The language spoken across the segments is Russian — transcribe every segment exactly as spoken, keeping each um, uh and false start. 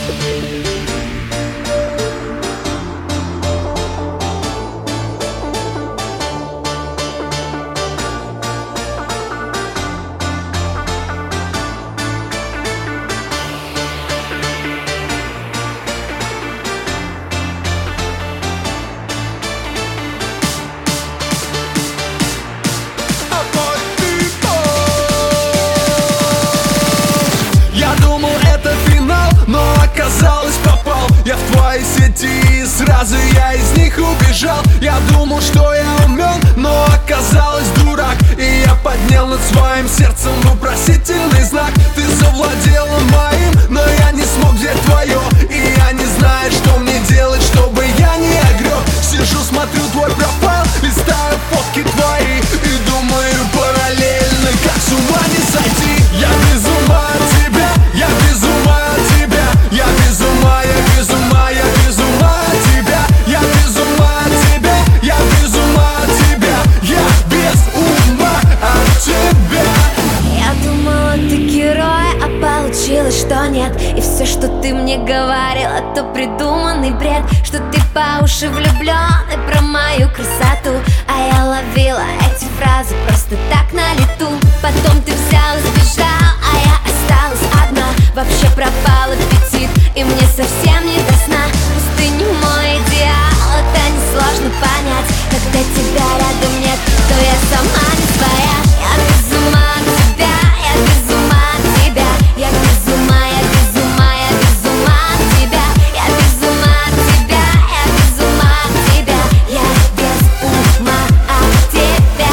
Я в твои сети, и сразу я из них убежал. Я думал, что я умен, но оказалось дурак. И я поднял над своим сердцем вопросительный знак. Ты завладела моим, но я не смог взять твое. И я не знаю, что мне делать, чтобы я не огреб. Сижу, смотрю твой профайл, листаю фотки твои и думаю параллельно, как с ума не сойти. Я без ума от тебя, я без ума от тебя, я без ума, я без ума, я без ума от тебя, я без ума от тебя, я без ума от тебя, я без ума от тебя. Я думала, ты герой, а получилось, что нет. И все, что ты мне говорила, то придуманный бред. Что ты по уши влюблен и про мою красоту. А я ловила эти фразы просто так на лету. Потом ты взял и сбежал, а я осталась одна. Вообще пропал аппетит, и мне совсем не до сна. Ты не мой идеал, это несложно понять. Когда тебя рядом нет, то я сама не своя. Я без ума от тебя, я без ума от тебя, я без ума, я без ума, я без ума от тебя, я без ума от тебя, я без ума от тебя, я без ума от тебя.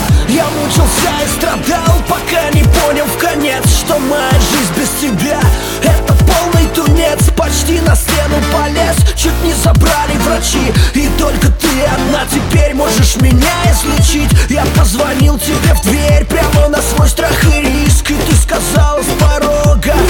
Я мучился и страдал, пока не понял в конец, что моя жизнь без тебя — это полный тунец. Почти на стену полез, чуть не забрали врачи. И только ты одна теперь можешь меня излечить. Я позвонил тебе в дверь прямо на свой страх и риск, и ты сказала с порога: